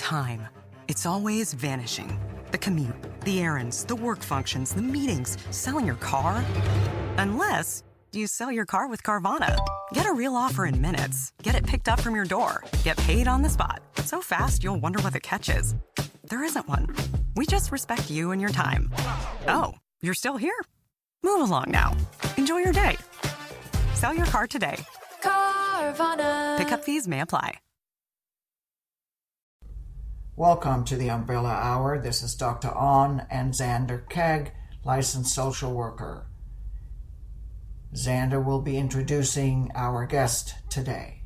time. It's always vanishing. The commute, the errands, the work functions, the meetings, selling your car. Unless you sell your car with Carvana. Get a real offer in minutes. Get it picked up from your door. Get paid on the spot. So fast, you'll wonder what the catch is. There isn't one. We just respect you and your time. Oh, you're still here? Move along now. Enjoy your day. Sell your car today. Carvana. Pickup fees may apply. Welcome to the Umbrella Hour. This is Dr. On and Xander Keg, licensed social worker. Xander will be introducing our guest today.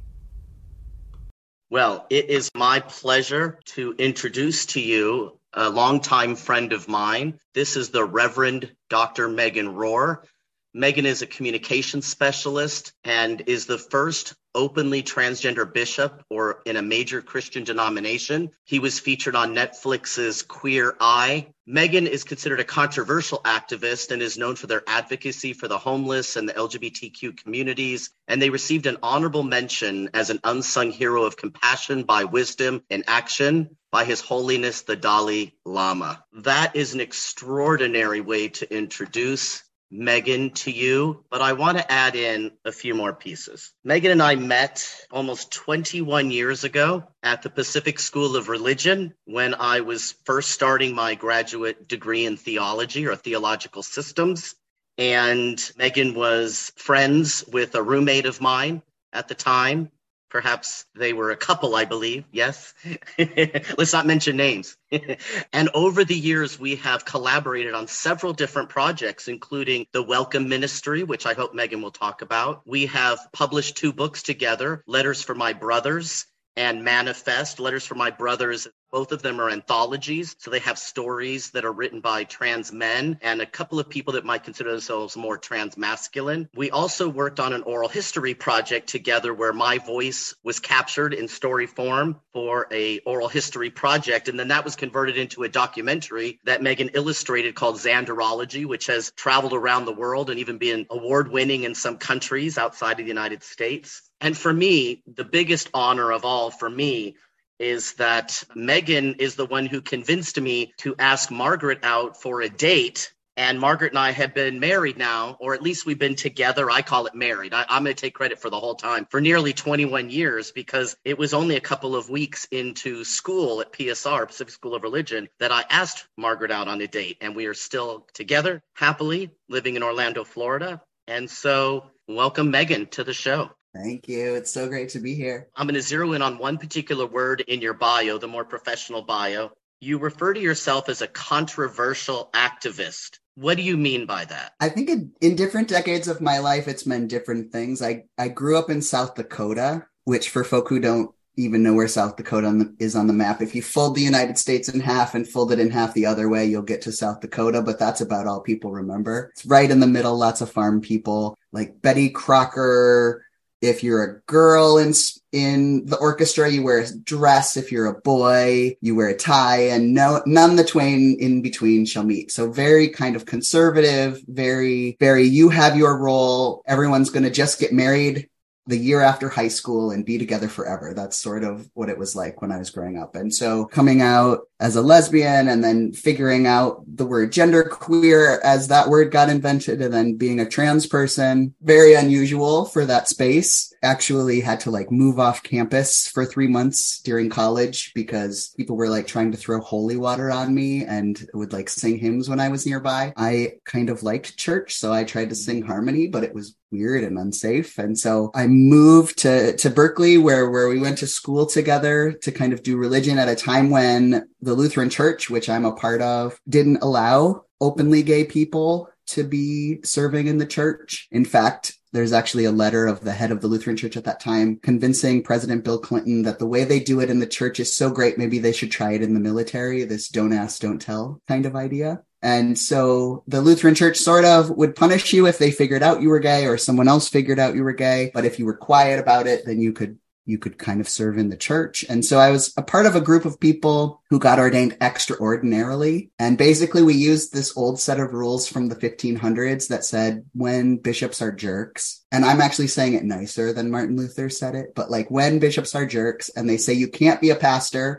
Well, it is my pleasure to introduce to you a longtime friend of mine. This is the Reverend Dr. Megan Rohr. Megan is a communications specialist and is the first openly transgender bishop or in a major Christian denomination. He was featured on Netflix's Queer Eye. Megan is considered a controversial activist and is known for their advocacy for the homeless and the LGBTQ communities. And they received an honorable mention as an unsung hero of compassion by wisdom and action by His Holiness the Dalai Lama. That is an extraordinary way to introduce Megan to you, but I want to add in a few more pieces. Megan and I met almost 21 years ago at the Pacific School of Religion when I was first starting my graduate degree in theology or theological systems. And Megan was friends with a roommate of mine at the time. Perhaps they were a couple, I believe. Yes. Let's not mention names. And over the years, we have collaborated on several different projects, including the Welcome Ministry, which I hope Megan will talk about. We have published 2 books together, Letters for My Brothers and Manifest. Letters for My Brothers, both of them are anthologies. So they have stories that are written by trans men and a couple of people that might consider themselves more trans masculine. We also worked on an oral history project together where my voice was captured in story form for a oral history project. And then that was converted into a documentary that Megan illustrated called Xanderology, which has traveled around the world and even been award-winning in some countries outside of the United States. And for me, the biggest honor of all for me is that Megan is the one who convinced me to ask Margaret out for a date. And Margaret and I have been married now, or at least we've been together. I call it married. I'm going to take credit for the whole time, for nearly 21 years, because it was only a couple of weeks into school at PSR, Pacific School of Religion, that I asked Margaret out on a date. And we are still together, happily, living in Orlando, Florida. And so welcome, Megan, to the show. Thank you. It's so great to be here. I'm going to zero in on one particular word in your bio, the more professional bio. You refer to yourself as a controversial activist. What do you mean by that? I think in different decades of my life, it's meant different things. I grew up in South Dakota, which for folk who don't even know where South Dakota is on the map, if you fold the United States in half and fold it in half the other way, you'll get to South Dakota, but that's about all people remember. It's right in the middle, lots of farm people, like Betty Crocker. If you're a girl in the orchestra, you wear a dress. If you're a boy, you wear a tie, and none the twain in between shall meet. So very kind of conservative, very, very, you have your role. Everyone's going to just get married the year after high school and be together forever. That's sort of what it was like when I was growing up. And so coming out as a lesbian and then figuring out the word genderqueer as that word got invented, and then being a trans person, very unusual for that space. Actually had to move off campus for 3 months during college because people were trying to throw holy water on me and would sing hymns when I was nearby. I kind of liked church, so I tried to sing harmony, but it was weird and unsafe. And so I moved to Berkeley, where we went to school together to kind of do religion at a time when the Lutheran Church, which I'm a part of, didn't allow openly gay people to be serving in the church. In fact, there's actually a letter of the head of the Lutheran Church at that time convincing President Bill Clinton that the way they do it in the church is so great, maybe they should try it in the military, this don't ask, don't tell kind of idea. And so the Lutheran Church sort of would punish you if they figured out you were gay or someone else figured out you were gay. But if you were quiet about it, then you could kind of serve in the church. And so I was a part of a group of people who got ordained extraordinarily. And basically we used this old set of rules from the 1500s that said when bishops are jerks, and I'm actually saying it nicer than Martin Luther said it, but when bishops are jerks and they say you can't be a pastor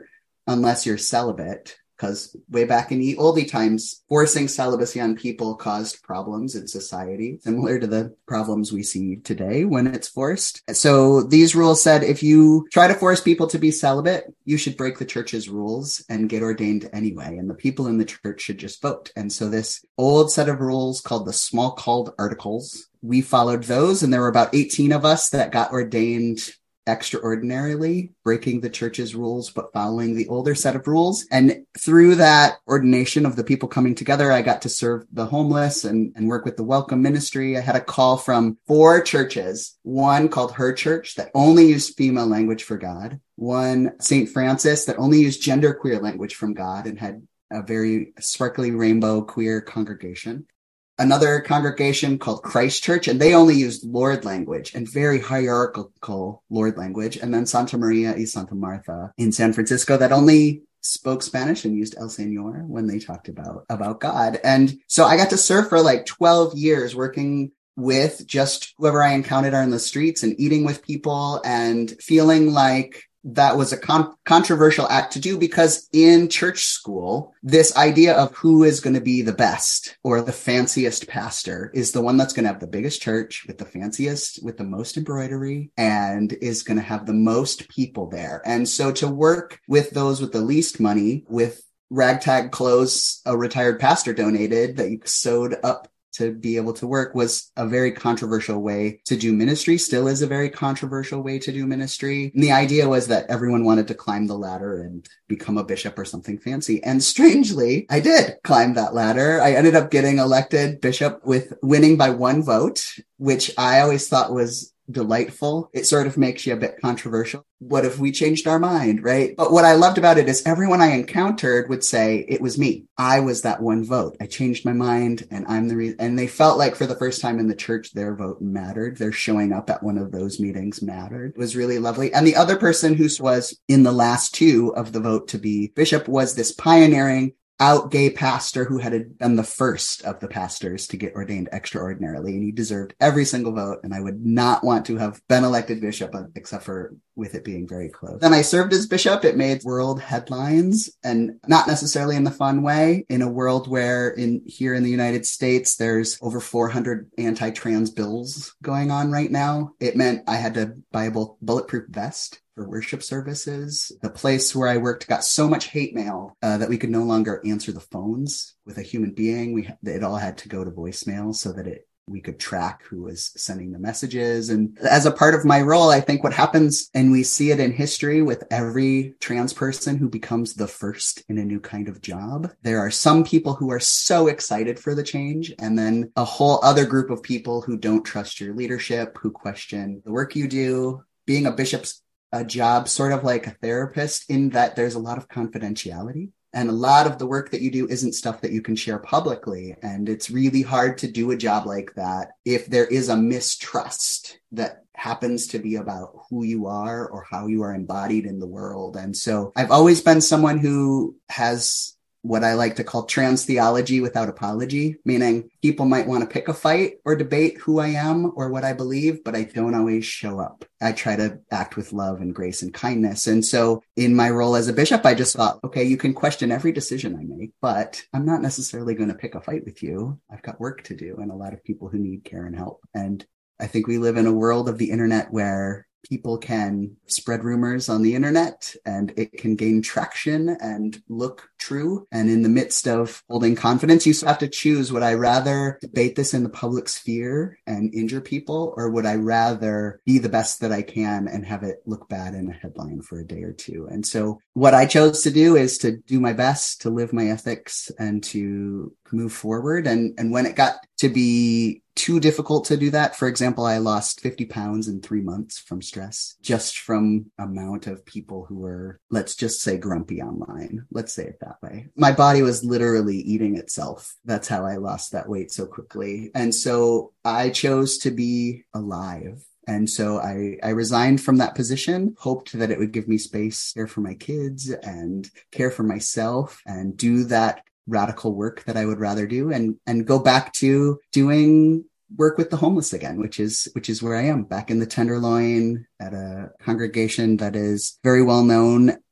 unless you're celibate. Because way back in the oldie times, forcing celibacy on people caused problems in society, similar to the problems we see today when it's forced. So these rules said if you try to force people to be celibate, you should break the church's rules and get ordained anyway. And the people in the church should just vote. And so this old set of rules called the Smalcald Articles, we followed those. And there were about 18 of us that got ordained extraordinarily, breaking the church's rules, but following the older set of rules. And through that ordination of the people coming together, I got to serve the homeless and work with the Welcome Ministry. I had a call from 4 churches, one called Her Church that only used female language for God, one St. Francis that only used genderqueer language from God and had a very sparkly rainbow queer congregation. Another congregation called Christ Church, and they only used Lord language and very hierarchical Lord language. And then Santa Maria y Santa Martha in San Francisco that only spoke Spanish and used El Señor when they talked about God. And so I got to serve for like 12 years working with just whoever I encountered on the streets and eating with people and feeling like that was a controversial act to do, because in church school, this idea of who is going to be the best or the fanciest pastor is the one that's going to have the biggest church with the fanciest, with the most embroidery, and is going to have the most people there. And so to work with those with the least money, with ragtag clothes a retired pastor donated that you sewed up to be able to work, was a very controversial way to do ministry, still is a very controversial way to do ministry. And the idea was that everyone wanted to climb the ladder and become a bishop or something fancy. And strangely, I did climb that ladder. I ended up getting elected bishop with winning by 1 vote, which I always thought was delightful. It sort of makes you a bit controversial. What if we changed our mind, right? But what I loved about it is everyone I encountered would say it was me. I was that 1 vote. I changed my mind, and I'm the reason. And they felt like for the first time in the church, their vote mattered. Their showing up at one of those meetings mattered. It was really lovely. And the other person who was in the last 2 of the vote to be bishop was this pioneering out gay pastor who had been the first of the pastors to get ordained extraordinarily, and he deserved every single vote. And I would not want to have been elected bishop except for with it being very close. Then I served as bishop. It made world headlines, and not necessarily in the fun way, in a world where here in the United States, there's over 400 anti-trans bills going on right now. It meant I had to buy a bulletproof vest for worship services. The place where I worked got so much hate mail that we could no longer answer the phones with a human being. It all had to go to voicemail so that we could track who was sending the messages. And as a part of my role, I think what happens, and we see it in history with every trans person who becomes the first in a new kind of job, there are some people who are so excited for the change, and then a whole other group of people who don't trust your leadership, who question the work you do. Being a bishop's a job sort of like a therapist, in that there's a lot of confidentiality, and a lot of the work that you do isn't stuff that you can share publicly. And it's really hard to do a job like that if there is a mistrust that happens to be about who you are or how you are embodied in the world. And so I've always been someone who has what I like to call trans theology without apology, meaning people might want to pick a fight or debate who I am or what I believe, but I don't always show up. I try to act with love and grace and kindness. And so in my role as a bishop, I just thought, okay, you can question every decision I make, but I'm not necessarily going to pick a fight with you. I've got work to do and a lot of people who need care and help. And I think we live in a world of the internet where people can spread rumors on the internet and it can gain traction and look true. And in the midst of holding confidence, you have to choose, would I rather debate this in the public sphere and injure people, or would I rather be the best that I can and have it look bad in a headline for a day or two? And so what I chose to do is to do my best, to live my ethics and to move forward. And when it got to be too difficult to do that, for example, I lost 50 pounds in 3 months from stress, just from amount of people who were, let's just say, grumpy online. Let's say it that way. My body was literally eating itself. That's how I lost that weight so quickly. And so I chose to be alive. And so I resigned from that position, hoped that it would give me space, care for my kids and care for myself and do that radical work that I would rather do, and go back to doing work with the homeless again, which is where I am, back in the Tenderloin at a congregation that is very well known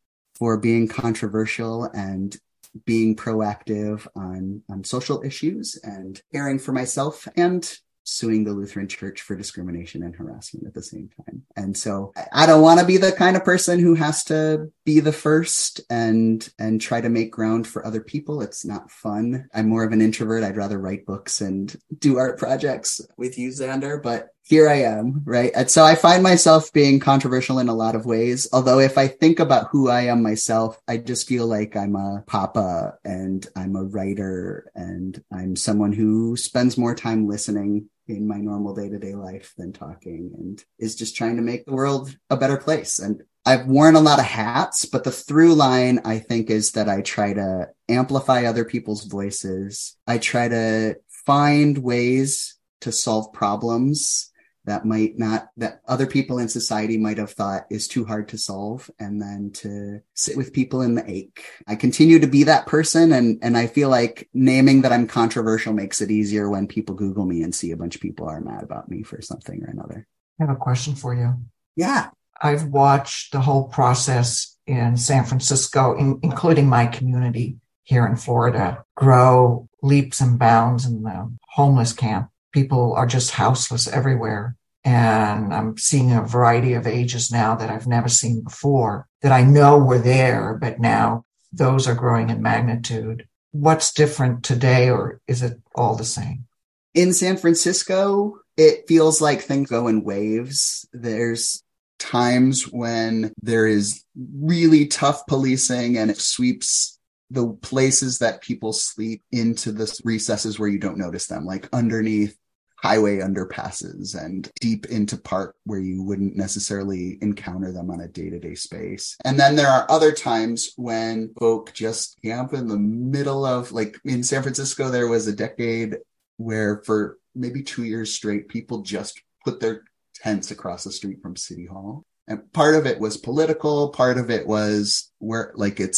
for being controversial and being proactive on social issues and caring for myself and suing the Lutheran Church for discrimination and harassment at the same time. And so I don't want to be the kind of person who has to be the first and try to make ground for other people. It's not fun. I'm more of an introvert. I'd rather write books and do art projects with you, Xander, but here I am, right? And so I find myself being controversial in a lot of ways. Although if I think about who I am myself, I just feel like I'm a papa and I'm a writer and I'm someone who spends more time listening in my normal day-to-day life than talking and is just trying to make the world a better place. And I've worn a lot of hats, but the through line, I think, is that I try to amplify other people's voices. I try to find ways to solve problems that other people in society might have thought is too hard to solve, and then to sit with people in the ache. I continue to be that person, and I feel like naming that I'm controversial makes it easier when people Google me and see a bunch of people are mad about me for something or another. I have a question for you. Yeah. I've watched the whole process in San Francisco, including my community here in Florida, grow leaps and bounds in the homeless camp. People are just houseless everywhere. And I'm seeing a variety of ages now that I've never seen before, that I know were there, but now those are growing in magnitude. What's different today, or is it all the same? In San Francisco, it feels like things go in waves. There's times when there is really tough policing and it sweeps the places that people sleep into the recesses where you don't notice them, like underneath highway underpasses and deep into park where you wouldn't necessarily encounter them on a day-to-day space. And then there are other times when folk just camp in the middle of, like in San Francisco, there was a decade where for maybe 2 years straight, people just put their tents across the street from City Hall. And part of it was political, part of it was where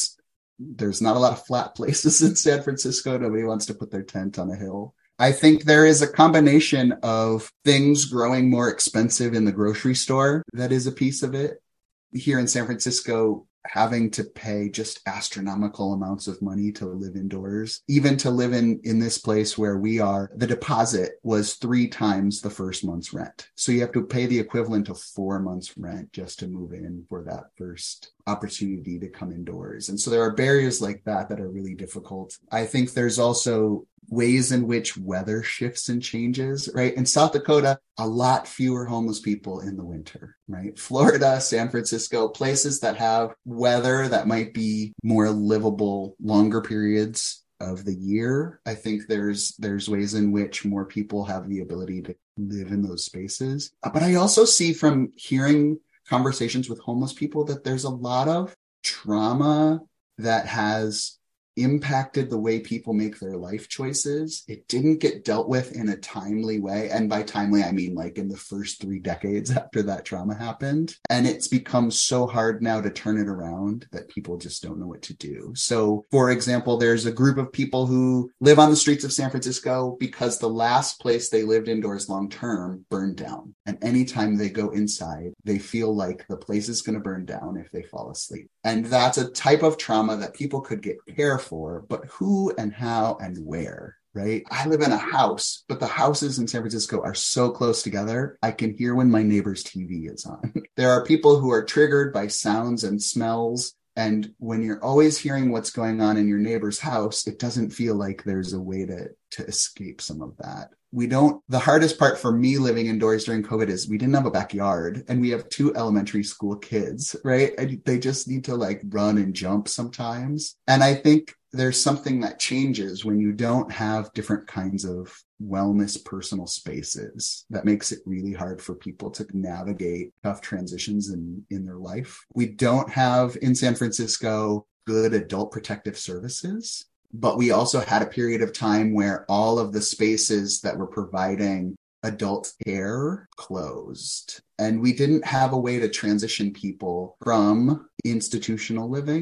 there's not a lot of flat places in San Francisco. Nobody wants to put their tent on a hill. I think there is a combination of things growing more expensive in the grocery store that is a piece of it. Here in San Francisco, having to pay just astronomical amounts of money to live indoors, even to live in this place where we are, the deposit was 3 times the first month's rent. So you have to pay the equivalent of 4 months rent just to move in for that first opportunity to come indoors. And so there are barriers like that are really difficult. I think there's also ways in which weather shifts and changes, right? In South Dakota, a lot fewer homeless people in the winter, right? Florida, San Francisco, places that have weather that might be more livable longer periods of the year. I think there's ways in which more people have the ability to live in those spaces. But I also see from hearing conversations with homeless people that there's a lot of trauma that has impacted the way people make their life choices. It didn't get dealt with in a timely way. And by timely, I mean like in the first 3 decades after that trauma happened. And it's become so hard now to turn it around that people just don't know what to do. So, for example, there's a group of people who live on the streets of San Francisco because the last place they lived indoors long-term burned down. And anytime they go inside, they feel like the place is going to burn down if they fall asleep. And that's a type of trauma that people could get care for, but who and how and where, right? I live in a house, but the houses in San Francisco are so close together, I can hear when my neighbor's TV is on. There are people who are triggered by sounds and smells. And when you're always hearing what's going on in your neighbor's house, it doesn't feel like there's a way to escape some of that. The hardest part for me living indoors during COVID is we didn't have a backyard and we have 2 elementary school kids, right? And they just need to like run and jump sometimes. And I think there's something that changes when you don't have different kinds of wellness personal spaces that makes it really hard for people to navigate tough transitions in their life. We don't have in San Francisco good adult protective services. But we also had a period of time where all of the spaces that were providing adult care closed. And we didn't have a way to transition people from institutional living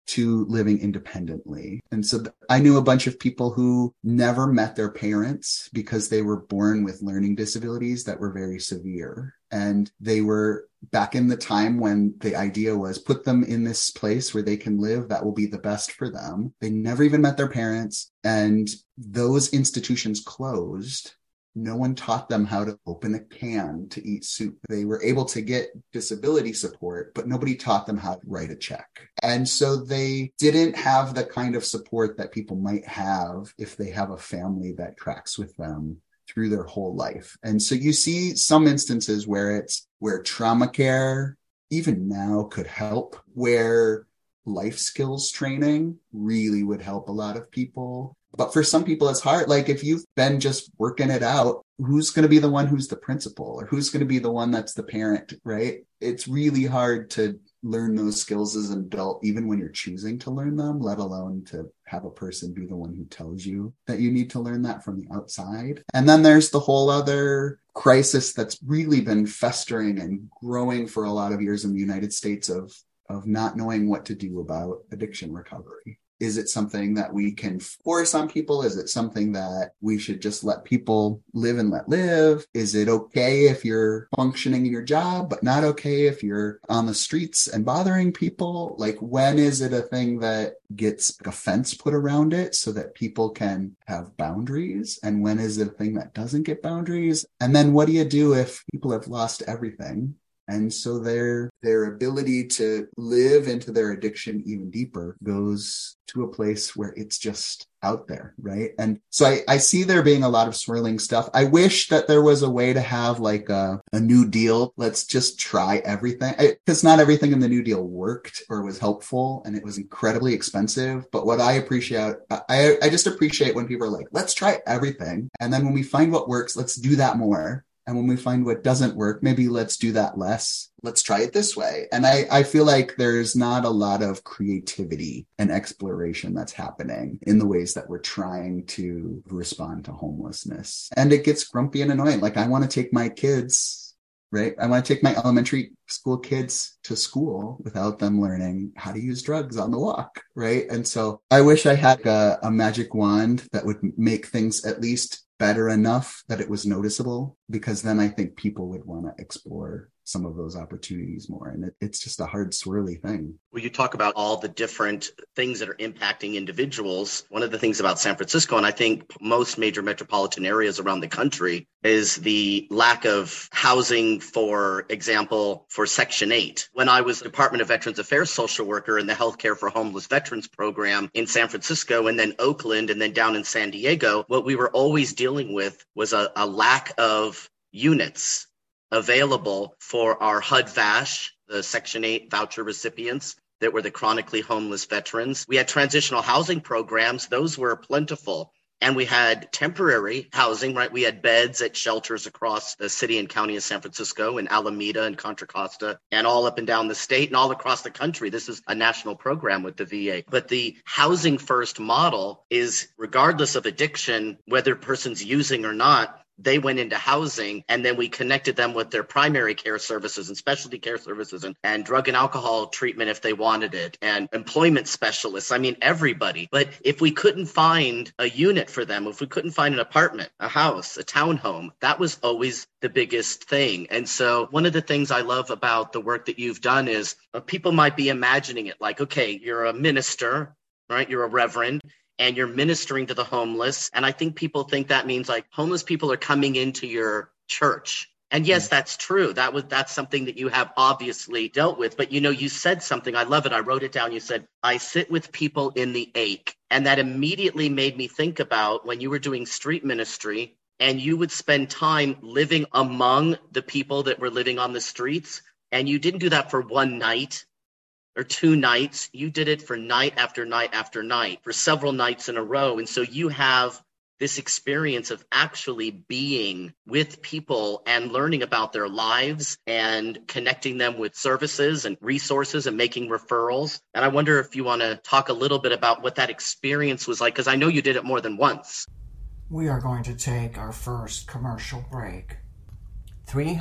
to living independently. And so I knew a bunch of people who never met their parents because they were born with learning disabilities that were very severe. And they were back in the time when the idea was put them in this place where they can live. That will be the best for them. They never even met their parents. And those institutions closed. No one taught them how to open a can to eat soup. They were able to get disability support, but nobody taught them how to write a check. And so they didn't have the kind of support that people might have if they have a family that tracks with them through their whole life. And so you see some instances where trauma care, even now, could help, where life skills training really would help a lot of people. But for some people, it's hard. Like if you've been just working it out, who's going to be the one who's the principal, or who's going to be the one that's the parent, right? It's really hard to learn those skills as an adult, even when you're choosing to learn them, let alone to have a person be the one who tells you that you need to learn that from the outside. And then there's the whole other crisis that's really been festering and growing for a lot of years in the United States of not knowing what to do about addiction recovery. Is it something that we can force on people? Is it something that we should just let people live and let live? Is it okay if you're functioning in your job, but not okay if you're on the streets and bothering people? Like, when is it a thing that gets a fence put around it so that people can have boundaries? And when is it a thing that doesn't get boundaries? And then what do you do if people have lost everything? And so their ability to live into their addiction even deeper goes to a place where it's just out there, right? And so I see there being a lot of swirling stuff. I wish that there was a way to have like a New Deal. Let's just try everything. Because not everything in the New Deal worked or was helpful, and it was incredibly expensive. But what I appreciate, I just appreciate when people are like, let's try everything. And then when we find what works, let's do that more. And when we find what doesn't work, maybe let's do that less. Let's try it this way. And I feel like there's not a lot of creativity and exploration that's happening in the ways that we're trying to respond to homelessness. And it gets grumpy and annoying. Like, I want to take my kids, right? I want to take my elementary school kids to school without them learning how to use drugs on the walk, right? And so I wish I had a magic wand that would make things at least better enough that it was noticeable, because then I think people would want to explore some of those opportunities more. And it's just a hard, swirly thing. Well, you talk about all the different things that are impacting individuals. One of the things about San Francisco, and I think most major metropolitan areas around the country, is the lack of housing, for example, for Section 8. When I was Department of Veterans Affairs social worker in the Healthcare for Homeless Veterans program in San Francisco, and then Oakland, and then down in San Diego, what we were always dealing with was a lack of units available for our HUD-VASH, the Section 8 voucher recipients that were the chronically homeless veterans. We had transitional housing programs. Those were plentiful. And we had temporary housing, right? We had beds at shelters across the city and county of San Francisco, in Alameda and Contra Costa, and all up and down the state and all across the country. This is a national program with the VA. But the housing first model is, regardless of addiction, whether a person's using or not, they went into housing, and then we connected them with their primary care services and specialty care services and drug and alcohol treatment if they wanted it, and employment specialists. I mean, everybody. But if we couldn't find a unit for them, if we couldn't find an apartment, a house, a townhome, that was always the biggest thing. And so one of the things I love about the work that you've done is people might be imagining it like, okay, you're a minister, right? You're a reverend, and you're ministering to the homeless. And I think people think that means like homeless people are coming into your church. And yes, that's true. That's something that you have obviously dealt with. But, you said something. I love it. I wrote it down. You said, I sit with people in the ache. And that immediately made me think about when you were doing street ministry and you would spend time living among the people that were living on the streets. And you didn't do that for one night or 2 nights. You did it for night after night after night, for several nights in a row. And so you have this experience of actually being with people and learning about their lives and connecting them with services and resources and making referrals. And I wonder if you want to talk a little bit about what that experience was like, because I know you did it more than once. We are going to take our first commercial break.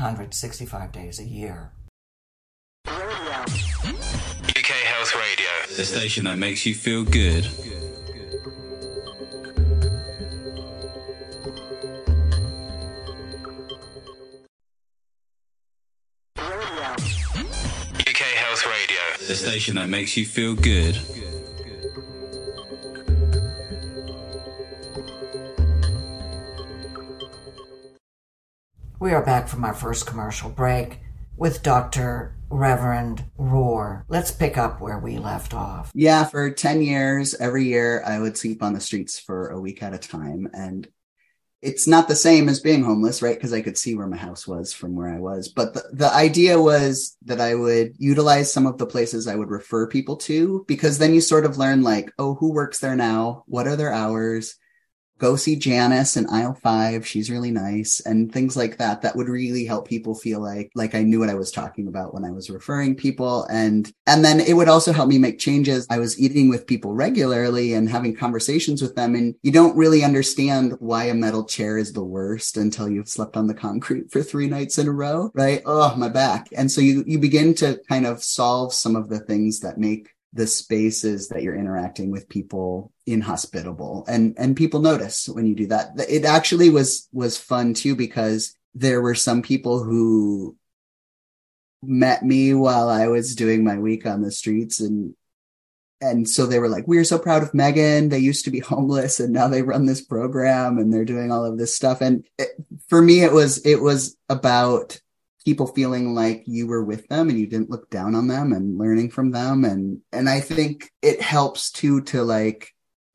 365 days a year. UK Health Radio. The station that makes you feel good. UK Health Radio. The station that makes you feel good. We are back from our first commercial break with Dr. Reverend Rohr. Let's pick up where we left off. Yeah, for 10 years, every year, I would sleep on the streets for a week at a time. And it's not the same as being homeless, right? Because I could see where my house was from where I was. But the idea was that I would utilize some of the places I would refer people to, because then you sort of learn like, oh, who works there now? What are their hours? Go see Janice in aisle 5. She's really nice, and things like that. That would really help people feel like I knew what I was talking about when I was referring people. And then it would also help me make changes. I was eating with people regularly and having conversations with them. And you don't really understand why a metal chair is the worst until you've slept on the concrete for 3 nights in a row, right? Oh, my back. And so you begin to kind of solve some of the things that make the spaces that you're interacting with people inhospitable, and people notice when you do that. It actually was fun too, because there were some people who met me while I was doing my week on the streets, and so they were like, we're so proud of Megan. They used to be homeless and now they run this program and they're doing all of this stuff. And for me, it was about people feeling like you were with them and you didn't look down on them, and learning from them. And I think it helps too, to like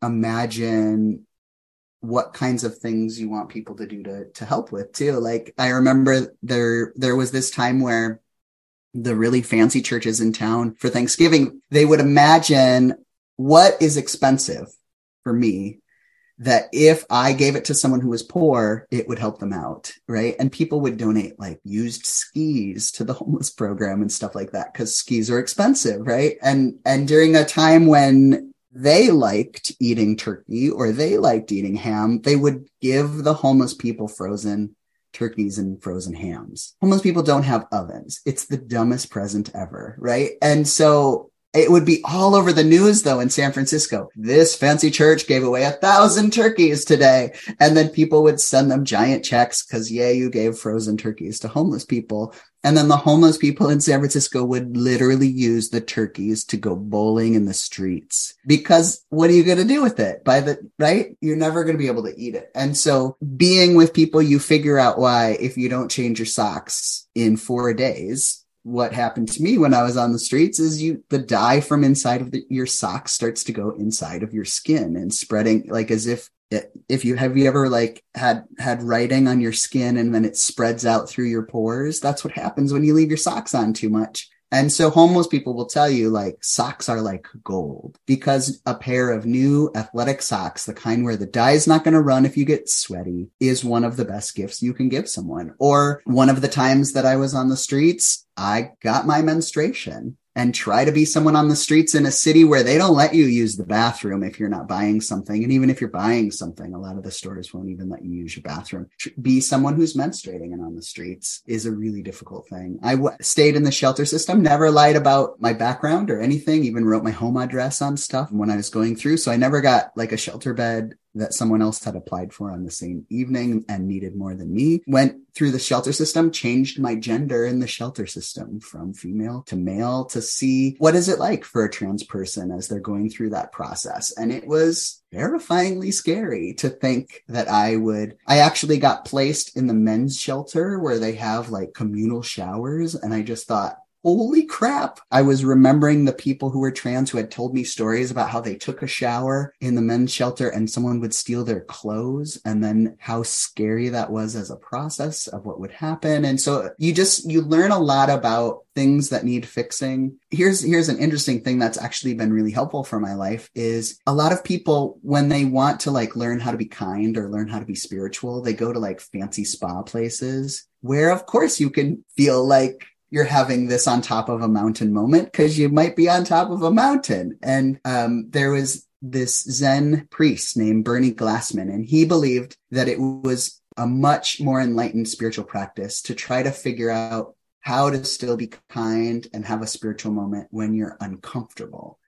imagine what kinds of things you want people to do to help with too. Like I remember there was this time where the really fancy churches in town for Thanksgiving, they would imagine what is expensive for me, that if I gave it to someone who was poor, it would help them out, right? And people would donate like used skis to the homeless program and stuff like that, because skis are expensive, right? And during a time when they liked eating turkey or they liked eating ham, they would give the homeless people frozen turkeys and frozen hams. Homeless people don't have ovens. It's the dumbest present ever, right? And so it would be all over the news, though, in San Francisco. This fancy church gave away 1,000 turkeys today. And then people would send them giant checks because, yay, you gave frozen turkeys to homeless people. And then the homeless people in San Francisco would literally use the turkeys to go bowling in the streets. Because what are you going to do with it? Right? You're never going to be able to eat it. And so being with people, you figure out why, if you don't change your socks in 4 days, what happened to me when I was on the streets is the dye from inside of your socks starts to go inside of your skin and spreading, like as if you ever like had writing on your skin and then it spreads out through your pores. That's what happens when you leave your socks on too much. And so homeless people will tell you like socks are like gold, because a pair of new athletic socks, the kind where the dye is not going to run if you get sweaty, is one of the best gifts you can give someone. Or one of the times that I was on the streets, I got my menstruation. And try to be someone on the streets in a city where they don't let you use the bathroom if you're not buying something. And even if you're buying something, a lot of the stores won't even let you use your bathroom. Be someone who's menstruating and on the streets is a really difficult thing. I stayed in the shelter system, never lied about my background or anything, even wrote my home address on stuff when I was going through. So I never got like a shelter bed that someone else had applied for on the same evening and needed more than me. Went through the shelter system, changed my gender in the shelter system from female to male to see what is it like for a trans person as they're going through that process. And it was terrifyingly scary to think that I actually got placed in the men's shelter where they have like communal showers. And I just thought, holy crap. I was remembering the people who were trans who had told me stories about how they took a shower in the men's shelter and someone would steal their clothes, and then how scary that was as a process of what would happen. And so you learn a lot about things that need fixing. Here's an interesting thing that's actually been really helpful for my life is a lot of people, when they want to like learn how to be kind or learn how to be spiritual, they go to like fancy spa places where of course you can feel like you're having this on top of a mountain moment, because you might be on top of a mountain. And there was this Zen priest named Bernie Glassman, and he believed that it was a much more enlightened spiritual practice to try to figure out how to still be kind and have a spiritual moment when you're uncomfortable.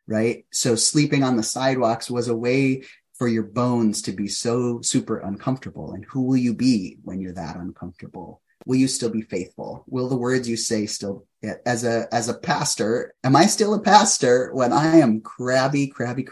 right? So sleeping on the sidewalks was a way for your bones to be so super uncomfortable. And who will you be when you're that uncomfortable? Will you still be faithful? Will the words you say still, as a pastor, am I still a pastor when I am crabby?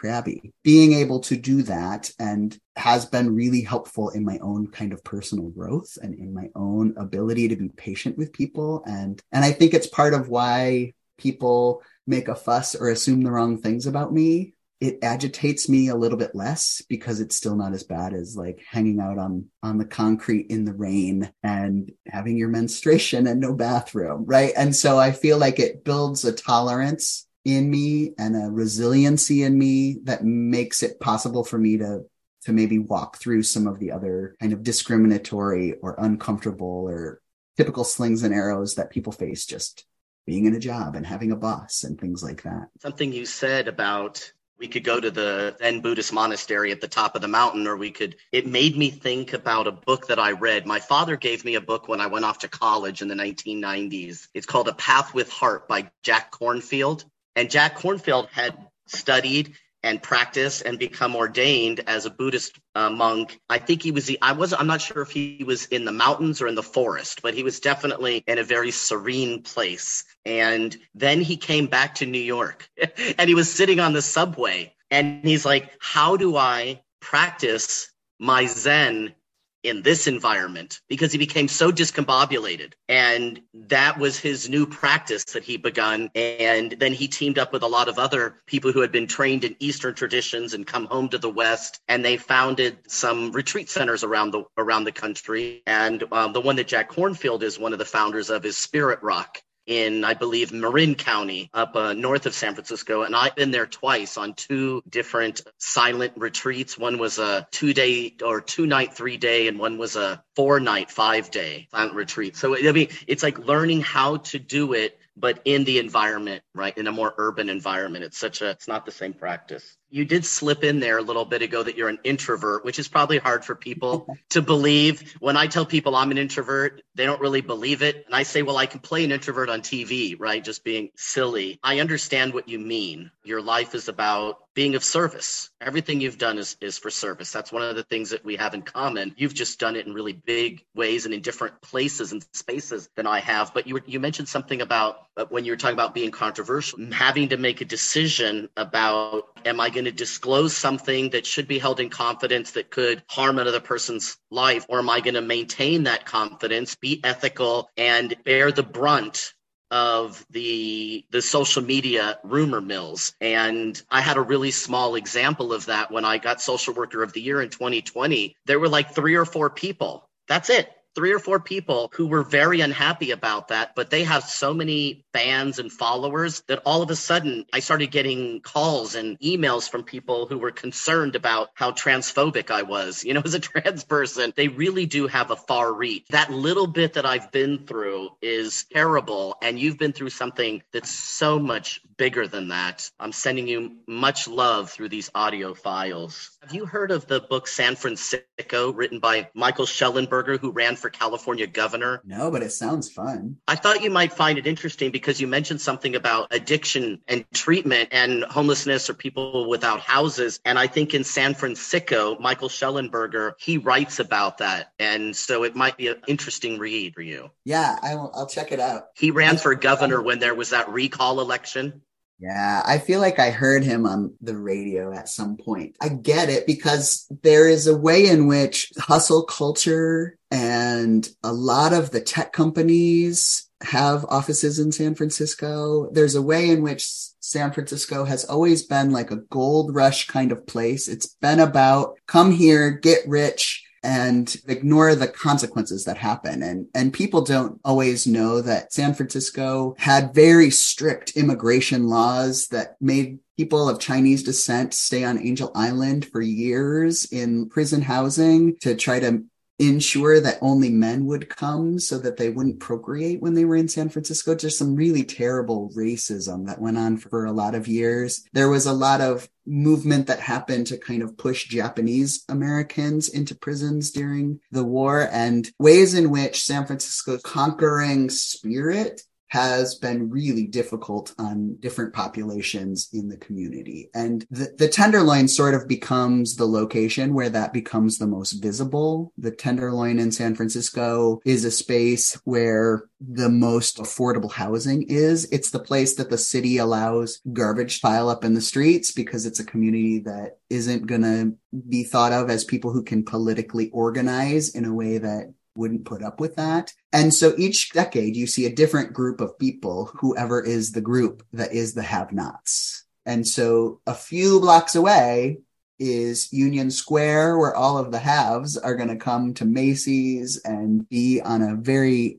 Being able to do that and has been really helpful in my own kind of personal growth and in my own ability to be patient with people. And I think it's part of why people make a fuss or assume the wrong things about me. It agitates me a little bit less because it's still not as bad as like hanging out on the concrete in the rain and having your menstruation and no bathroom, right? And so I feel like it builds a tolerance in me and a resiliency in me that makes it possible for me to maybe walk through some of the other kind of discriminatory or uncomfortable or typical slings and arrows that people face just being in a job and having a boss and things like that. Something you said about we could go to the Zen Buddhist monastery at the top of the mountain, or it made me think about a book that I read. My father gave me a book when I went off to college in the 1990s. It's called A Path with Heart by Jack Kornfield. And Jack Kornfield had studied and practiced and become ordained as a Buddhist monk. I think I'm not sure if he was in the mountains or in the forest, but he was definitely in a very serene place. And then he came back to New York and he was sitting on the subway and he's like, how do I practice my Zen in this environment? Because he became so discombobulated. And that was his new practice that he begun. And then he teamed up with a lot of other people who had been trained in Eastern traditions and come home to the West. And they founded some retreat centers around the country. And the one that Jack Kornfield is one of the founders of is Spirit Rock in, I believe, Marin County, up north of San Francisco. And I've been there twice on 2 different silent retreats. One was a 2-day or 2-night, 3-day, and one was a 4-night, 5-day silent retreat. So, I mean, it's like learning how to do it, but in the environment, right? In a more urban environment. It's not the same practice. You did slip in there a little bit ago that you're an introvert, which is probably hard for people to believe. When I tell people I'm an introvert, they don't really believe it. And I say, well, I can play an introvert on TV, right? Just being silly. I understand what you mean. Your life is about being of service. Everything you've done is for service. That's one of the things that we have in common. You've just done it in really big ways and in different places and spaces than I have. But you mentioned something about when you were talking about being controversial, having to make a decision about, am I going to disclose something that should be held in confidence that could harm another person's life? Or am I going to maintain that confidence, be ethical, and bear the brunt of the social media rumor mills? And I had a really small example of that when I got Social Worker of the Year in 2020. There were like 3 or 4 people. That's it. 3 or 4 people who were very unhappy about that, but they have so many fans and followers that all of a sudden I started getting calls and emails from people who were concerned about how transphobic I was. You know, as a trans person, they really do have a far reach. That little bit that I've been through is terrible, and you've been through something that's so much bigger than that. I'm sending you much love through these audio files. Have you heard of the book San Francisco, written by Michael Schellenberger, who ran for California governor? No, but it sounds fun. I thought you might find it interesting because you mentioned something about addiction and treatment and homelessness or people without houses. And I think in San Francisco, Michael Schellenberger, he writes about that. And so it might be an interesting read for you. Yeah, I'll check it out. He ran for governor when there was that recall election. Yeah, I feel like I heard him on the radio at some point. I get it because there is a way in which hustle culture and a lot of the tech companies have offices in San Francisco. There's a way in which San Francisco has always been like a gold rush kind of place. It's been about come here, get rich, and ignore the consequences that happen. And people don't always know that San Francisco had very strict immigration laws that made people of Chinese descent stay on Angel Island for years in prison housing to try to ensure that only men would come so that they wouldn't procreate when they were in San Francisco. Just some really terrible racism that went on for a lot of years. There was a lot of movement that happened to kind of push Japanese Americans into prisons during the war, and ways in which San Francisco's conquering spirit has been really difficult on different populations in the community. And the Tenderloin sort of becomes the location where that becomes the most visible. The Tenderloin in San Francisco is a space where the most affordable housing is. It's the place that the city allows garbage to pile up in the streets because it's a community that isn't going to be thought of as people who can politically organize in a way that wouldn't put up with that. And so each decade you see a different group of people, whoever is the group that is the have-nots. And so a few blocks away is Union Square, where all of the haves are going to come to Macy's and be on a very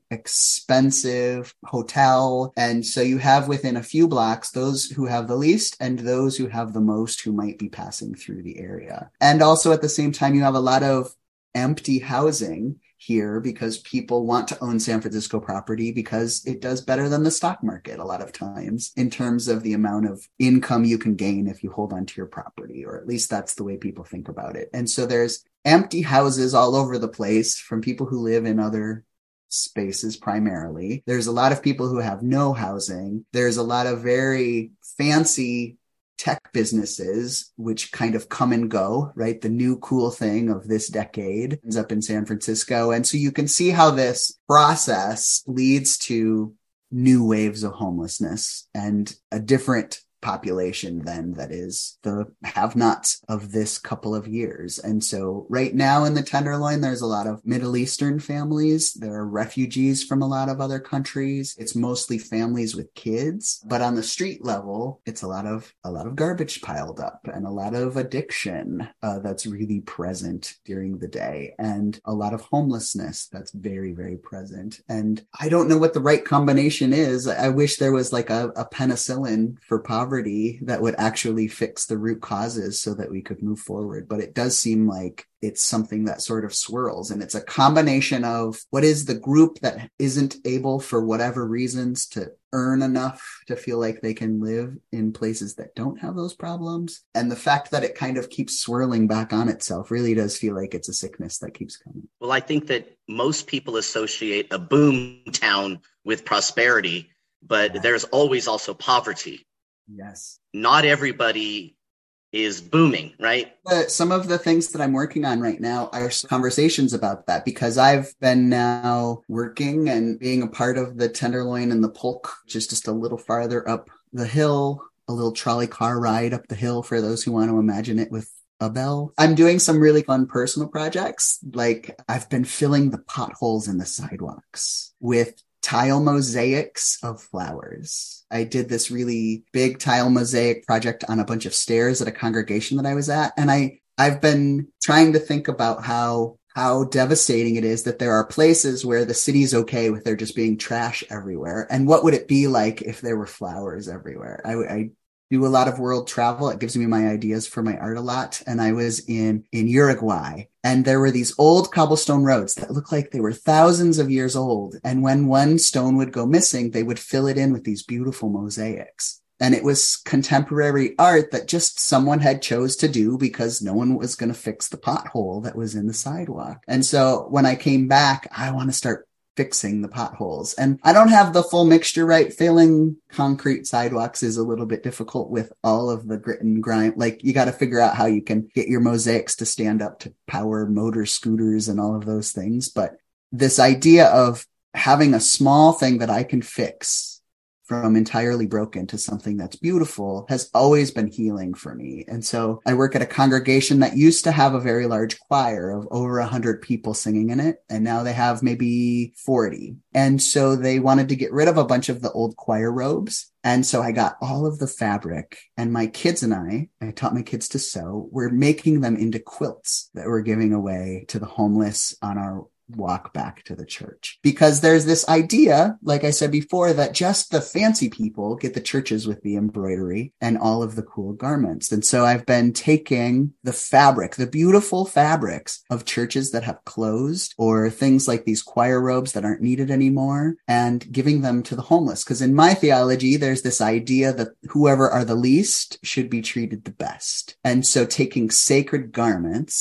expensive hotel. And so you have within a few blocks those who have the least and those who have the most who might be passing through the area. And also at the same time, you have a lot of empty housing here because people want to own San Francisco property because it does better than the stock market a lot of times in terms of the amount of income you can gain if you hold onto your property, or at least that's the way people think about it. And so there's empty houses all over the place from people who live in other spaces primarily. There's a lot of people who have no housing. There's a lot of very fancy tech businesses, which kind of come and go, right? The new cool thing of this decade ends up in San Francisco. And so you can see how this process leads to new waves of homelessness and a different population then that is the have-nots of this couple of years. And so right now in the Tenderloin, there's a lot of Middle Eastern families. There are refugees from a lot of other countries. It's mostly families with kids, but on the street level, it's a lot of garbage piled up and a lot of addiction that's really present during the day, and a lot of homelessness that's very, very present. And I don't know what the right combination is. I wish there was like a penicillin for poverty that would actually fix the root causes so that we could move forward. But it does seem like it's something that sort of swirls, and it's a combination of what is the group that isn't able for whatever reasons to earn enough to feel like they can live in places that don't have those problems. And the fact that it kind of keeps swirling back on itself really does feel like it's a sickness that keeps coming. Well, I think that most people associate a boom town with prosperity, but there's always also poverty. Yes. Not everybody is booming, right? Some of the things that I'm working on right now are conversations about that, because I've been now working and being a part of the Tenderloin and the Polk, which is just a little farther up the hill, a little trolley car ride up the hill for those who want to imagine it with a bell. I'm doing some really fun personal projects. Like I've been filling the potholes in the sidewalks with tile mosaics of flowers. I did this really big tile mosaic project on a bunch of stairs at a congregation that I was at. And I've been trying to think about how devastating it is that there are places where the city's okay with there just being trash everywhere. And what would it be like if there were flowers everywhere? I do a lot of world travel. It gives me my ideas for my art a lot. And I was in Uruguay, and there were these old cobblestone roads that looked like they were thousands of years old. And when one stone would go missing, they would fill it in with these beautiful mosaics. And it was contemporary art that just someone had chose to do because no one was going to fix the pothole that was in the sidewalk. And so when I came back, I want to start fixing the potholes. And I don't have the full mixture, right? Filling concrete sidewalks is a little bit difficult with all of the grit and grime. Like you got to figure out how you can get your mosaics to stand up to power motor scooters and all of those things. But this idea of having a small thing that I can fix from entirely broken to something that's beautiful has always been healing for me. And so I work at a congregation that used to have a very large choir of over 100 people singing in it. And now they have maybe 40. And so they wanted to get rid of a bunch of the old choir robes. And so I got all of the fabric, and my kids and I taught my kids to sew. We're making them into quilts that we're giving away to the homeless on our walk back to the church, because there's this idea, like I said before, that just the fancy people get the churches with the embroidery and all of the cool garments. And so I've been taking the fabric, the beautiful fabrics of churches that have closed, or things like these choir robes that aren't needed anymore, and giving them to the homeless. Because in my theology, there's this idea that whoever are the least should be treated the best. And so taking sacred garments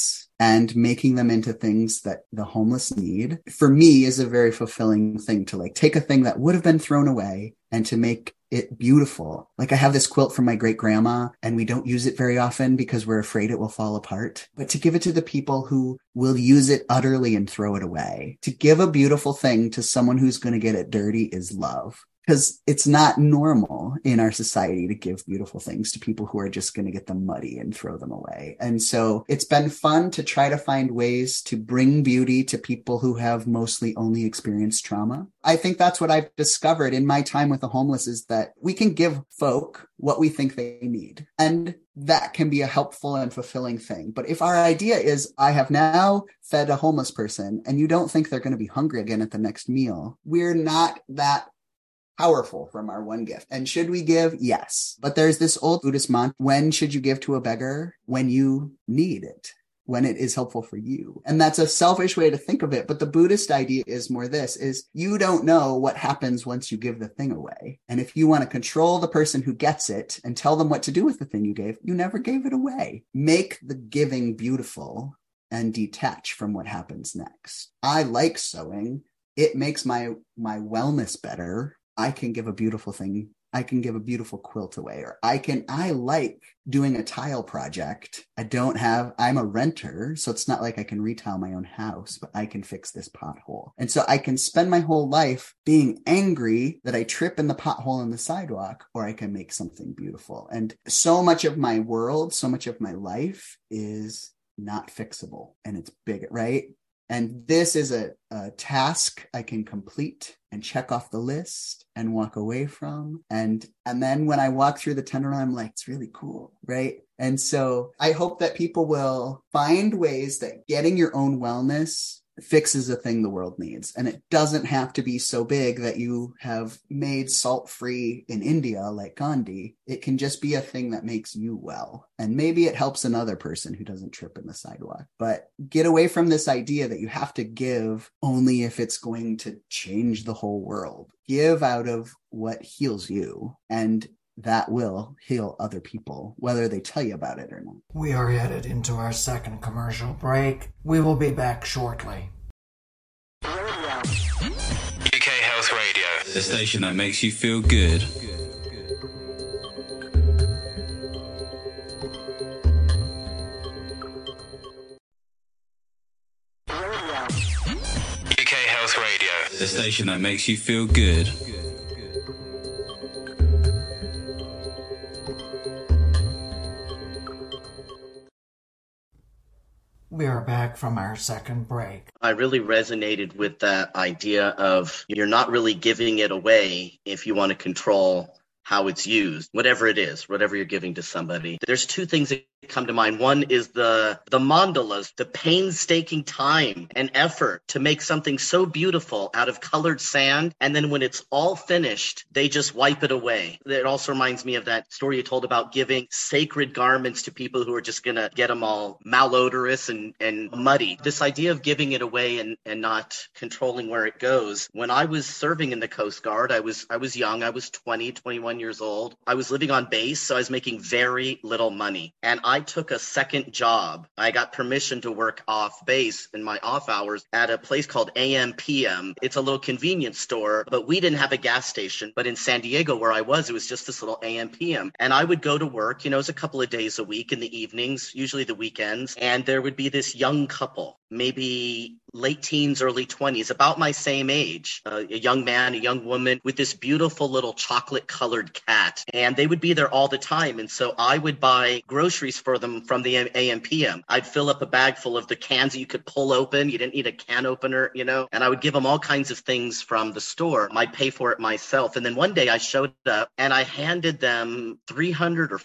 and making them into things that the homeless need, for me, is a very fulfilling thing to like take a thing that would have been thrown away and to make it beautiful. Like I have this quilt from my great grandma and we don't use it very often because we're afraid it will fall apart, but to give it to the people who will use it utterly and throw it away. To give a beautiful thing to someone who's going to get it dirty is love. Because it's not normal in our society to give beautiful things to people who are just going to get them muddy and throw them away. And so it's been fun to try to find ways to bring beauty to people who have mostly only experienced trauma. I think that's what I've discovered in my time with the homeless, is that we can give folk what we think they need. And that can be a helpful and fulfilling thing. But if our idea is, I have now fed a homeless person and you don't think they're going to be hungry again at the next meal, we're not that powerful from our one gift. And should we give? Yes. But there's this old Buddhist mantra: when should you give to a beggar? When you need it, when it is helpful for you. And that's a selfish way to think of it. But the Buddhist idea is more this, is you don't know what happens once you give the thing away. And if you want to control the person who gets it and tell them what to do with the thing you gave, you never gave it away. Make the giving beautiful and detach from what happens next. I like sewing. It makes my wellness better. I can give a beautiful thing. I can give a beautiful quilt away, or I like doing a tile project. I'm a renter, so it's not like I can retile my own house, but I can fix this pothole. And so I can spend my whole life being angry that I trip in the pothole in the sidewalk, or I can make something beautiful. And so much of my world, so much of my life is not fixable, and it's big, right? And this is a task I can complete and check off the list and walk away from. And then when I walk through the Tenderloin, I'm like, it's really cool, right? And so I hope that people will find ways that getting your own wellness fixes a thing the world needs. And it doesn't have to be so big that you have made salt-free in India like Gandhi. It can just be a thing that makes you well. And maybe it helps another person who doesn't trip in the sidewalk. But get away from this idea that you have to give only if it's going to change the whole world. Give out of what heals you, and that will heal other people, whether they tell you about it or not. We are headed into our second commercial break. We will be back shortly. UK Health Radio, the station that makes you feel good. UK Health Radio, the station that makes you feel good. We are back from our second break. I really resonated with that idea of you're not really giving it away if you want to control how it's used, whatever it is, whatever you're giving to somebody. There's two things that come to mind. One is the mandalas, the painstaking time and effort to make something so beautiful out of colored sand. And then when it's all finished, they just wipe it away. It also reminds me of that story you told about giving sacred garments to people who are just going to get them all malodorous and muddy. This idea of giving it away and not controlling where it goes. When I was serving in the Coast Guard, I was young. I was 21 years old. I was living on base, so I was making very little money. And I took a second job. I got permission to work off base in my off hours at a place called AM/PM. It's a little convenience store, but we didn't have a gas station. But in San Diego, where I was, it was just this little AM/PM. And I would go to work, it was a couple of days a week in the evenings, usually the weekends. And there would be this young couple, maybe late teens, early 20s, about my same age, a young man, a young woman with this beautiful little chocolate colored cat. And they would be there all the time. And so I would buy groceries for them from the AM/PM. I'd fill up a bag full of the cans that you could pull open. You didn't need a can opener, and I would give them all kinds of things from the store. I'd pay for it myself. And then one day I showed up and I handed them $300 or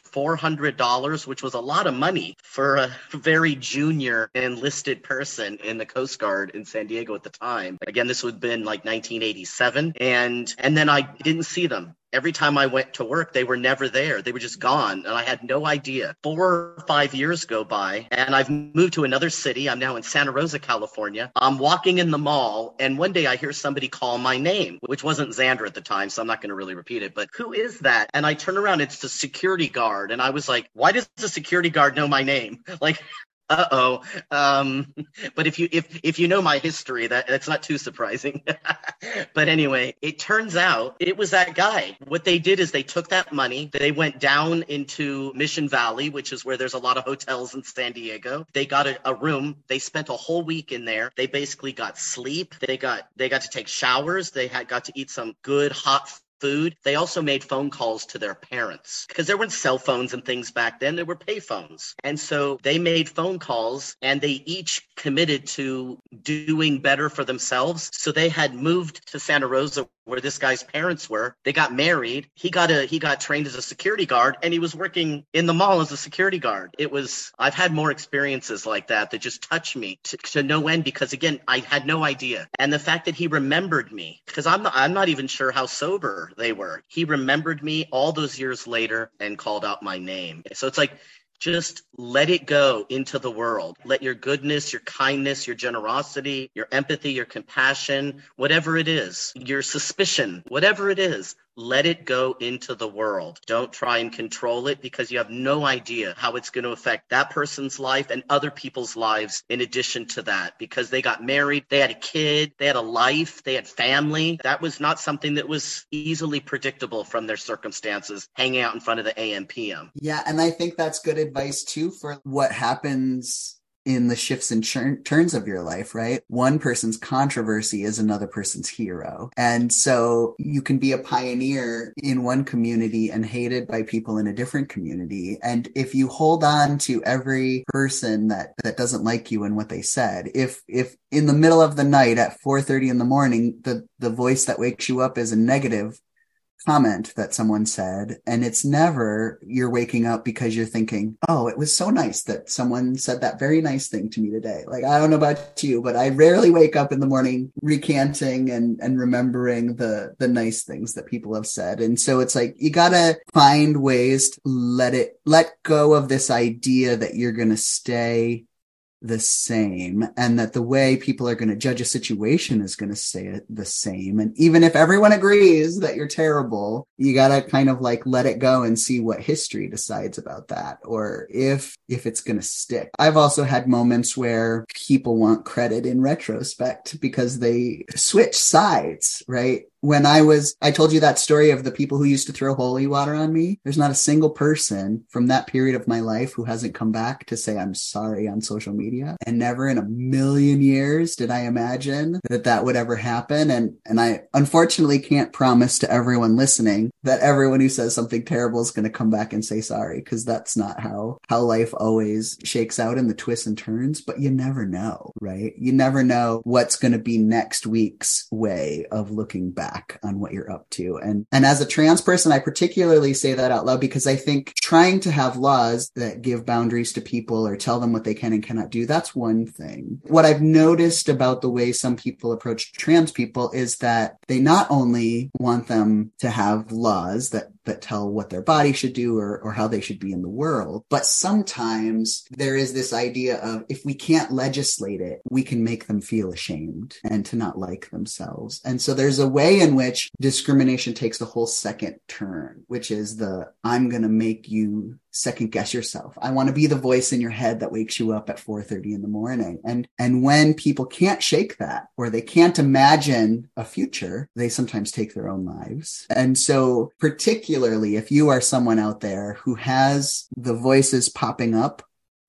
$400, which was a lot of money for a very junior enlisted person in the Coast Guard in San Diego at the time. Again, this would have been like 1987. And then I didn't see them. Every time I went to work, they were never there. They were just gone. And I had no idea. 4 or 5 years go by and I've moved to another city. I'm now in Santa Rosa, California. I'm walking in the mall and one day I hear somebody call my name, which wasn't Xander at the time. So I'm not going to really repeat it, but who is that? And I turn around, it's the security guard. And I was like, why does the security guard know my name? Like, Uh-oh. But if you know my history, that's not too surprising. But anyway, it turns out it was that guy. What they did is they took that money, they went down into Mission Valley, which is where there's a lot of hotels in San Diego. They got a room. They spent a whole week in there. They basically got sleep. They got to take showers. They got to eat some good hot food. They also made phone calls to their parents because there weren't cell phones and things back then. There were pay phones. And so they made phone calls and they each committed to doing better for themselves. So they had moved to Santa Rosa where this guy's parents were. They got married. He got trained as a security guard and he was working in the mall as a security guard. I've had more experiences like that just touch me to no end because again, I had no idea. And the fact that he remembered me because I'm not even sure how sober they were. He remembered me all those years later and called out my name. So it's like, just let it go into the world. Let your goodness, your kindness, your generosity, your empathy, your compassion, whatever it is, your suspicion, whatever it is, let it go into the world. Don't try and control it because you have no idea how it's going to affect that person's life and other people's lives in addition to that because they got married, they had a kid, they had a life, they had family. That was not something that was easily predictable from their circumstances hanging out in front of the AM/PM. Yeah, and I think that's good advice too for what happens in the shifts and turns of your life, right? One person's controversy is another person's hero. And so you can be a pioneer in one community and hated by people in a different community. And if you hold on to every person that doesn't like you and what they said, if in the middle of the night at 4:30 in the morning, the voice that wakes you up is a negative comment that someone said, and it's never you're waking up because you're thinking, oh, it was so nice that someone said that very nice thing to me today. Like, I don't know about you, but I rarely wake up in the morning recanting and remembering the nice things that people have said. And so it's like, you gotta find ways to let go of this idea that you're gonna stay the same and that the way people are going to judge a situation is going to stay the same. And even if everyone agrees that you're terrible, you got to kind of like let it go and see what history decides about that or if it's going to stick. I've also had moments where people want credit in retrospect because they switch sides, right? When I told you that story of the people who used to throw holy water on me. There's not a single person from that period of my life who hasn't come back to say I'm sorry on social media. And never in a million years did I imagine that would ever happen. And I unfortunately can't promise to everyone listening that everyone who says something terrible is going to come back and say sorry, because that's not how life always shakes out in the twists and turns. But you never know, right? You never know what's going to be next week's way of looking back on what you're up to. And as a trans person, I particularly say that out loud because I think trying to have laws that give boundaries to people or tell them what they can and cannot do, that's one thing. What I've noticed about the way some people approach trans people is that they not only want them to have laws that tell what their body should do or how they should be in the world, but sometimes there is this idea of if we can't legislate it, we can make them feel ashamed and to not like themselves. And so there's a way in which discrimination takes the whole second turn, which is I'm going to make you second guess yourself. I want to be the voice in your head that wakes you up at 4:30 in the morning. And when people can't shake that or they can't imagine a future, they sometimes take their own lives. And so particularly if you are someone out there who has the voices popping up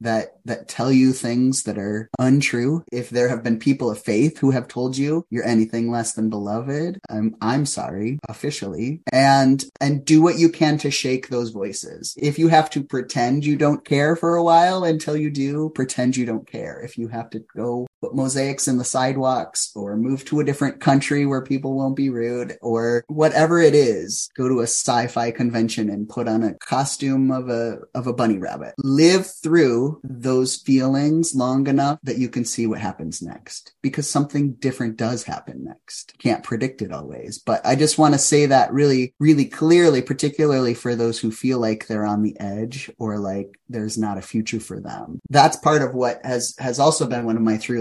that tell you things that are untrue, if there have been people of faith who have told you you're anything less than beloved, I'm sorry, officially, and do what you can to shake those voices. If you have to pretend you don't care for a while until you do, pretend you don't care. If you have to go put mosaics in the sidewalks or move to a different country where people won't be rude or whatever it is, go to a sci-fi convention and put on a costume of a bunny rabbit. Live through those feelings long enough that you can see what happens next, because something different does happen next. Can't predict it always, but I just want to say that really, really clearly, particularly for those who feel like they're on the edge or like there's not a future for them. That's part of what has also been one of my through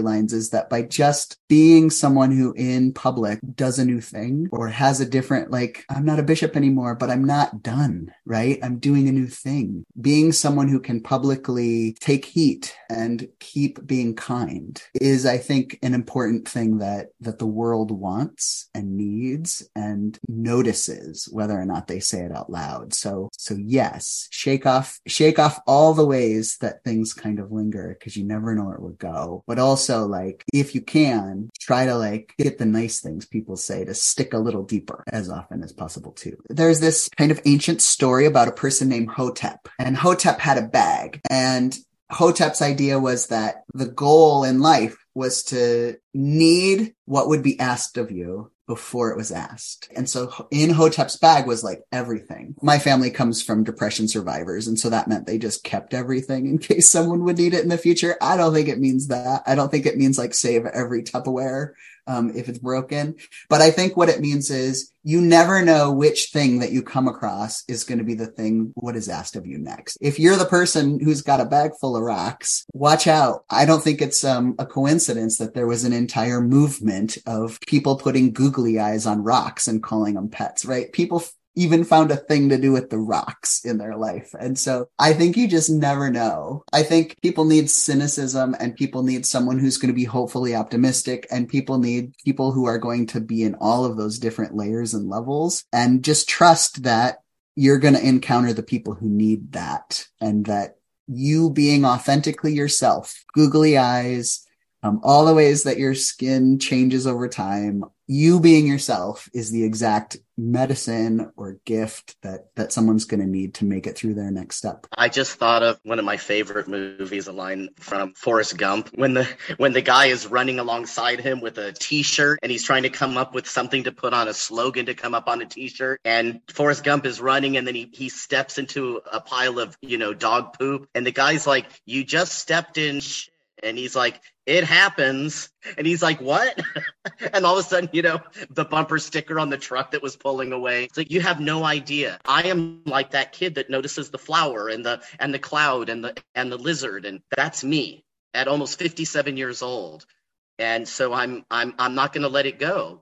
storylines is that by just being someone who in public does a new thing or has a different, like, I'm not a bishop anymore, but I'm not done, right? I'm doing a new thing. Being someone who can publicly take heat and keep being kind is, I think, an important thing that the world wants and needs and notices, whether or not they say it out loud. So yes, shake off all the ways that things kind of linger, because you never know where it would go. But also, like, if you can, try to like get the nice things people say to stick a little deeper as often as possible too. There's this kind of ancient story about a person named Hotep, and Hotep had a bag, and Hotep's idea was that the goal in life was to need what would be asked of you before it was asked. And so in Hotep's bag was like everything. My family comes from depression survivors, and so that meant they just kept everything in case someone would need it in the future. I don't think it means that. I don't think it means like save every Tupperware if it's broken. But I think what it means is you never know which thing that you come across is going to be the thing what is asked of you next. If you're the person who's got a bag full of rocks, watch out. I don't think it's a coincidence that there was an entire movement of people putting googly eyes on rocks and calling them pets, right? People even found a thing to do with the rocks in their life. And so I think you just never know. I think people need cynicism, and people need someone who's going to be hopefully optimistic, and people need people who are going to be in all of those different layers and levels, and just trust that you're going to encounter the people who need that, and that you being authentically yourself, googly eyes, all the ways that your skin changes over time, you being yourself is the exact medicine or gift that someone's going to need to make it through their next step. I just thought of one of my favorite movies, a line from Forrest Gump, when the guy is running alongside him with a t-shirt and he's trying to come up with something to put on, a slogan to come up on a t-shirt, and Forrest Gump is running, and then he steps into a pile of, dog poop, and the guy's like, "You just stepped in shit." And he's like, "It happens." And he's like, "What?" And all of a sudden, the bumper sticker on the truck that was pulling away. It's like, you have no idea. I am like that kid that notices the flower and the cloud and the lizard. And that's me at almost 57 years old. And so I'm not going to let it go.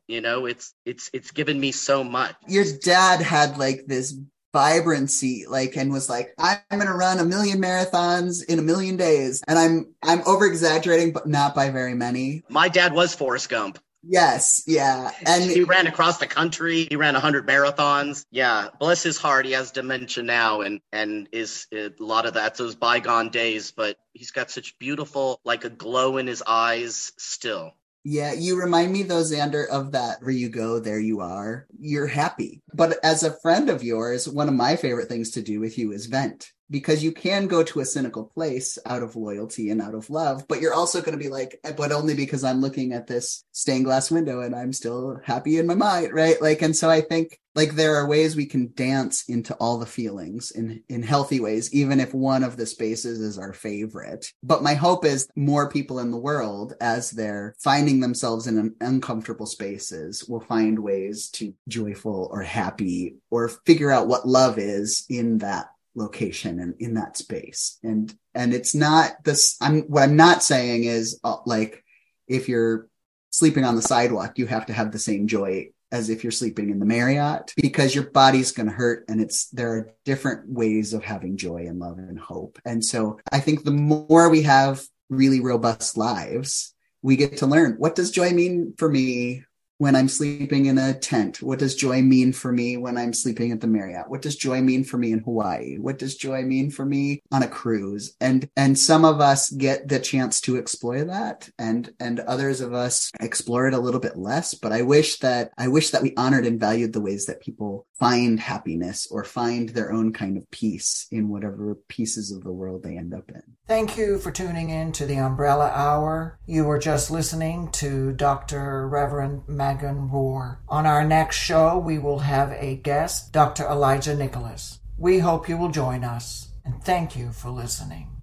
It's given me so much. Your dad had like this vibrancy, and was like, "I'm going to run 1 million marathons in 1 million days." And I'm over exaggerating, but not by very many. My dad was Forrest Gump. Yes. Yeah. And he ran across the country. He ran 100 marathons. Yeah. Bless his heart. He has dementia now and is a lot of that's those bygone days, but he's got such beautiful, like a glow in his eyes still. Yeah, you remind me, though, Xander, of that where you go, there you are. You're happy. But as a friend of yours, one of my favorite things to do with you is vent. Because you can go to a cynical place out of loyalty and out of love, but you're also going to be like, but only because I'm looking at this stained glass window and I'm still happy in my mind, right? And so I think there are ways we can dance into all the feelings in healthy ways, even if one of the spaces is our favorite. But my hope is more people in the world, as they're finding themselves in uncomfortable spaces, will find ways to joyful or happy or figure out what love is in that location and in that space. And it's not this, what I'm not saying is if you're sleeping on the sidewalk, you have to have the same joy as if you're sleeping in the Marriott, because your body's going to hurt, and there are different ways of having joy and love and hope. And so I think the more we have really robust lives, we get to learn, what does joy mean for me when I'm sleeping in a tent? What does joy mean for me when I'm sleeping at the Marriott? What does joy mean for me in Hawaii? What does joy mean for me on a cruise? And some of us get the chance to explore that, and others of us explore it a little bit less. But I wish that we honored and valued the ways that people find happiness or find their own kind of peace in whatever pieces of the world they end up in. Thank you for tuning in to the Umbrella Hour. You were just listening to Dr. Reverend Megan Rohr. On our next show, we will have a guest, Dr. Elijah Nicholas. We hope you will join us, and thank you for listening.